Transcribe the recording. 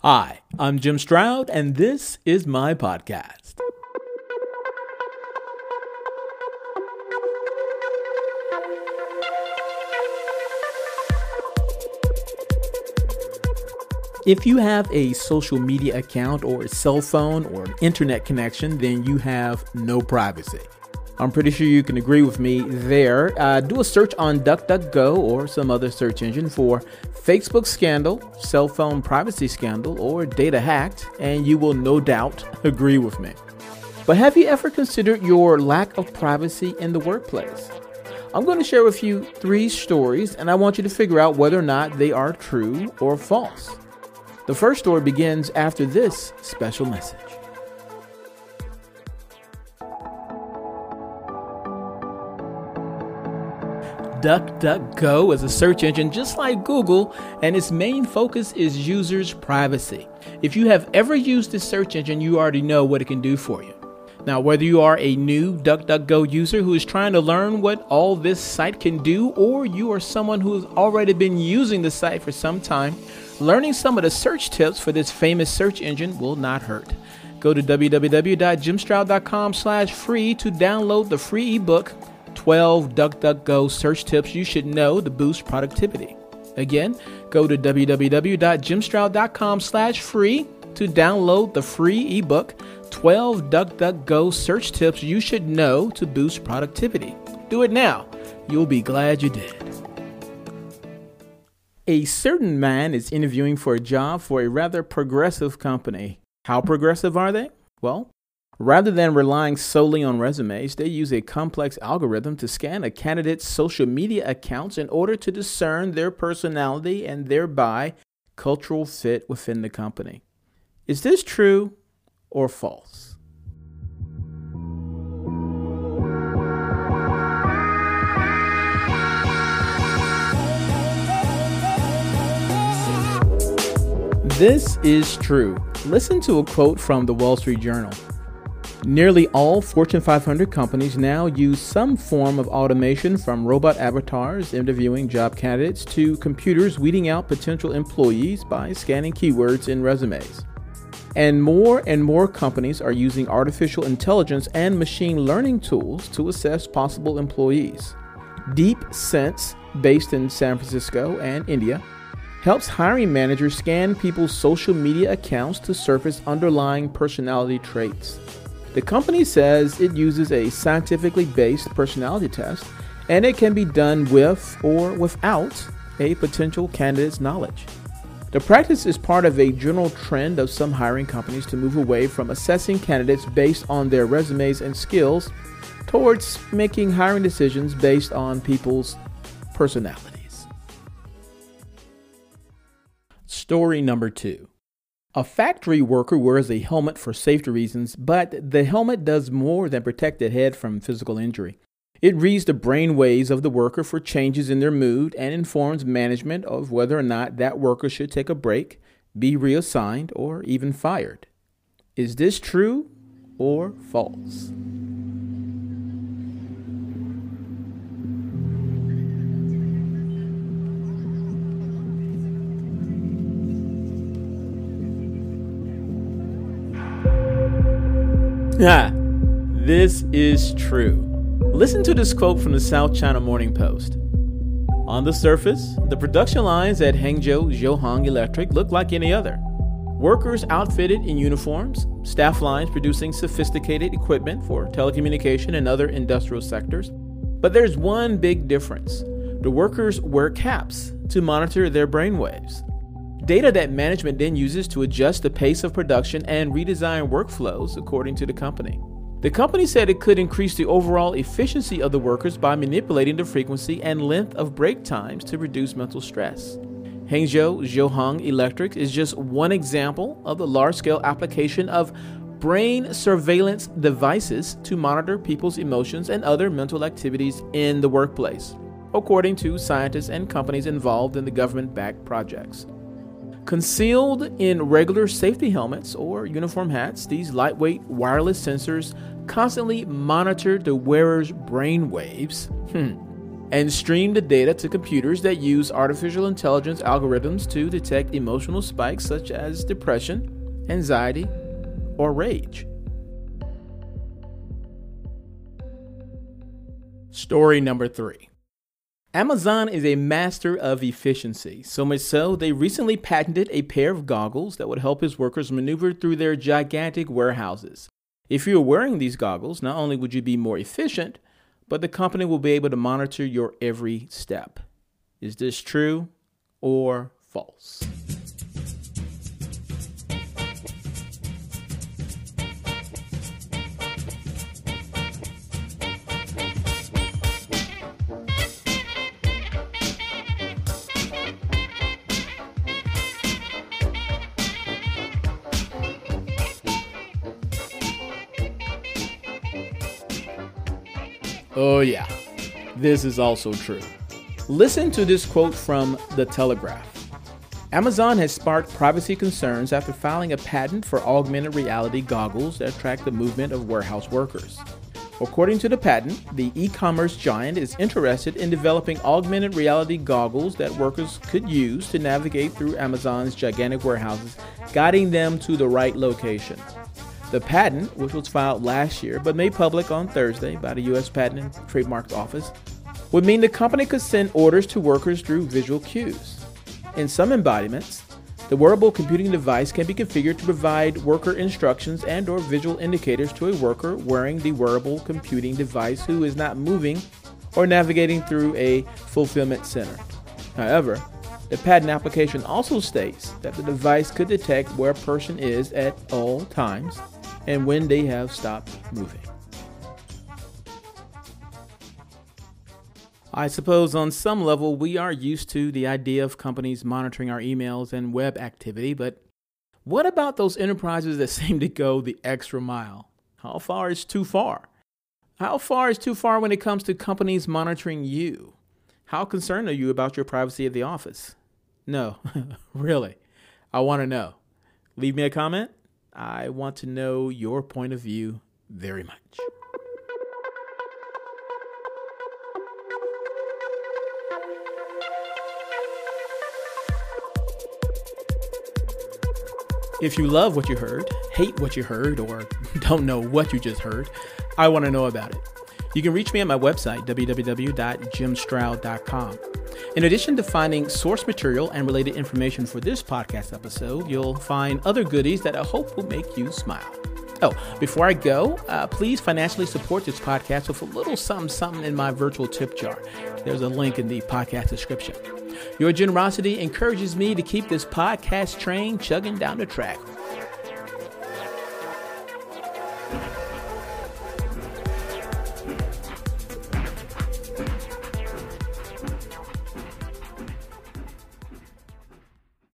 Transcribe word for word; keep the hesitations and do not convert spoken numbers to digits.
Hi, I'm Jim Stroud, and this is my podcast. If you have a social media account or a cell phone or an internet connection, then you have no privacy. I'm pretty sure you can agree with me there. Uh, do a search on DuckDuckGo or some other search engine for Facebook scandal, cell phone privacy scandal, or data hacked, and you will no doubt agree with me. But have you ever considered your lack of privacy in the workplace? I'm going to share with you three stories, and I want you to figure out whether or not they are true or false. The first story begins after this special message. DuckDuckGo is a search engine just like Google, and its main focus is users' privacy. If you have ever used this search engine, you already know what it can do for you. Now, whether you are a new DuckDuckGo user who is trying to learn what all this site can do, or you are someone who has already been using the site for some time, learning some of the search tips for this famous search engine will not hurt. Go to www.jimstroud.com slash free to download the free ebook, twelve DuckDuckGo search tips you should know to boost productivity. Again, go to www.jimstroud.com slash free to download the free ebook, twelve DuckDuckGo search tips you should know to boost productivity. Do it now. You'll be glad you did. A certain man is interviewing for a job for a rather progressive company. How progressive are they? Well, rather than relying solely on resumes, they use a complex algorithm to scan a candidate's social media accounts in order to discern their personality and thereby cultural fit within the company. Is this true or false? This is true. Listen to a quote from the Wall Street Journal. Nearly all Fortune five hundred companies now use some form of automation, from robot avatars interviewing job candidates to computers weeding out potential employees by scanning keywords in resumes. And more and more companies are using artificial intelligence and machine learning tools to assess possible employees. DeepSense, based in San Francisco and India, helps hiring managers scan people's social media accounts to surface underlying personality traits. The company says it uses a scientifically based personality test, and it can be done with or without a potential candidate's knowledge. The practice is part of a general trend of some hiring companies to move away from assessing candidates based on their resumes and skills towards making hiring decisions based on people's personalities. Story number two. A factory worker wears a helmet for safety reasons, but the helmet does more than protect the head from physical injury. It reads the brain waves of the worker for changes in their mood and informs management of whether or not that worker should take a break, be reassigned, or even fired. Is this true or false? Ah, this is true. Listen to this quote from the South China Morning Post. On the surface, the production lines at Hangzhou Zhuhong Electric look like any other. Workers outfitted in uniforms, staff lines producing sophisticated equipment for telecommunication and other industrial sectors. But there's one big difference. The workers wear caps to monitor their brainwaves. Data that management then uses to adjust the pace of production and redesign workflows, according to the company. The company said it could increase the overall efficiency of the workers by manipulating the frequency and length of break times to reduce mental stress. Hangzhou Zhuhong Electric is just one example of the large-scale application of brain surveillance devices to monitor people's emotions and other mental activities in the workplace, according to scientists and companies involved in the government-backed projects. Concealed in regular safety helmets or uniform hats, these lightweight wireless sensors constantly monitor the wearer's brain waves. Hmm. and stream the data to computers that use artificial intelligence algorithms to detect emotional spikes such as depression, anxiety, or rage. Story number three. Amazon is a master of efficiency, so much so they recently patented a pair of goggles that would help its workers maneuver through their gigantic warehouses. If you're wearing these goggles, not only would you be more efficient, but the company will be able to monitor your every step. Is this true or false? Oh yeah, this is also true. Listen to this quote from The Telegraph. Amazon has sparked privacy concerns after filing a patent for augmented reality goggles that track the movement of warehouse workers. According to the patent, the e-commerce giant is interested in developing augmented reality goggles that workers could use to navigate through Amazon's gigantic warehouses, guiding them to the right location. The patent, which was filed last year but made public on Thursday by the U S Patent and Trademark Office, would mean the company could send orders to workers through visual cues. In some embodiments, the wearable computing device can be configured to provide worker instructions and or visual indicators to a worker wearing the wearable computing device who is not moving or navigating through a fulfillment center. However, the patent application also states that the device could detect where a person is at all times and when they have stopped moving. I suppose on some level we are used to the idea of companies monitoring our emails and web activity, but what about those enterprises that seem to go the extra mile? How far is too far? How far is too far when it comes to companies monitoring you? How concerned are you about your privacy at the office? No, really, I want to know. Leave me a comment. I want to know your point of view very much. If you love what you heard, hate what you heard, or don't know what you just heard, I want to know about it. You can reach me at my website, w w w dot jim stroud dot com. In addition to finding source material and related information for this podcast episode, you'll find other goodies that I hope will make you smile. Oh, before I go, uh, please financially support this podcast with a little something something in my virtual tip jar. There's a link in the podcast description. Your generosity encourages me to keep this podcast train chugging down the track